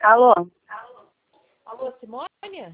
Alô? Alô, Simone?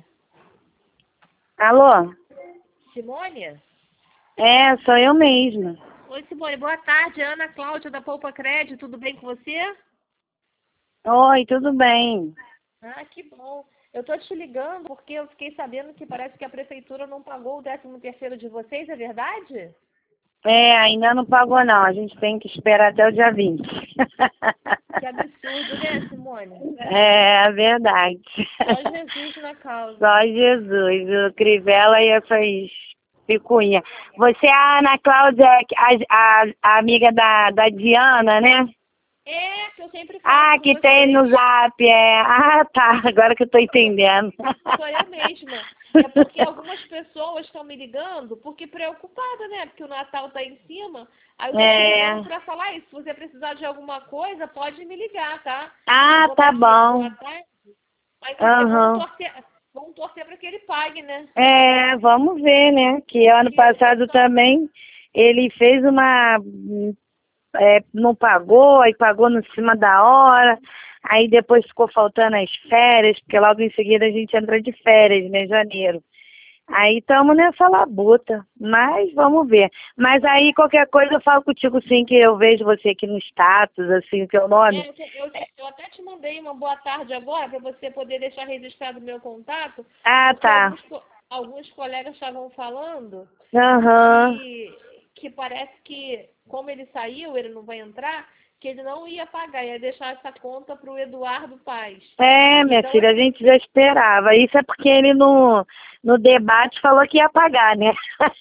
Alô? Simone? É, sou eu mesma. Oi, Simone, boa tarde. Ana Cláudia da Poupa Crédito, tudo bem com você? Oi, tudo bem? Ah, que bom. Eu tô te ligando porque eu fiquei sabendo que parece que a prefeitura não pagou o 13º de vocês, é verdade? É, ainda não pagou não, a gente tem que esperar até o dia 20. Que absurdo, né, Simone? É verdade. Só Jesus na causa. Só Jesus, o Crivella e essas picuinha. Você é a Ana Cláudia, a amiga da Diana, né? É, que eu sempre falo Ah, com que tem vocês. no Zap, é. Ah, tá, agora que eu tô entendendo. Sou eu mesma. É porque algumas pessoas estão me ligando porque preocupada, né? Porque o Natal tá em cima. Aí eu tô te ligando É. pra falar isso. Se você precisar de alguma coisa, pode me ligar, tá? Ah, Eu vou tá estar aqui bom. boa tarde. Mas assim, Aham. vamos torcer para que ele pague, né? É, vamos ver, né? Que ano Porque eu passado só... também ele fez uma. Não pagou, aí pagou no cima da hora, aí depois ficou faltando as férias, porque logo em seguida a gente entra de férias, né? Janeiro. Aí estamos nessa labuta, mas vamos ver. Mas aí qualquer coisa eu falo contigo sim, que eu vejo você aqui no status, assim, o teu nome. eu até te mandei uma boa tarde agora para você poder deixar registrado o meu contato, Ah, porque tá. alguns colegas estavam falando Aham. que parece que, como ele saiu, ele não vai entrar, que ele não ia pagar, ia deixar essa conta para o Eduardo Paz. É, minha Então, filha, a assim, gente já esperava. Isso é porque ele no debate falou que ia pagar, né?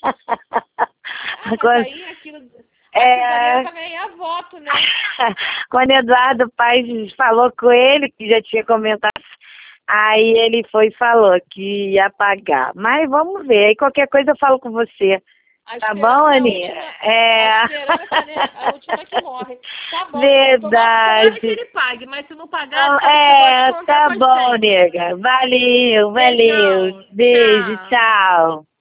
mas Quando, aí aquilo dali era é, para ganhar voto, né? quando Eduardo Paes falou com ele, que já tinha comentado, aí ele foi e falou que ia pagar. Mas vamos ver, aí qualquer coisa eu falo com você. Tá bom, Aninha? A É. esperança, né? A última que morre. Tá bom, então. Tomara que Verdade. ele pague, mas se não pagar, Então, sabe que você pode contar tá com a bom, gente. nega. Valeu, valeu. Beijão. Beijo, Tchau. tchau.